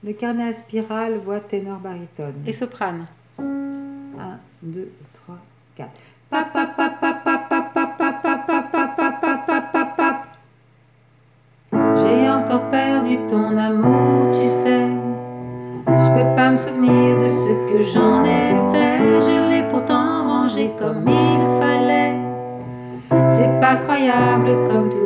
Le carnet à spirale, voix ténor baryton. Et soprane. 1, 2, 3, 4. J'ai encore perdu ton amour, tu sais. Je peux pas me souvenir de ce que j'en ai fait. Je l'ai pourtant rangé comme il fallait. C'est pas croyable comme tout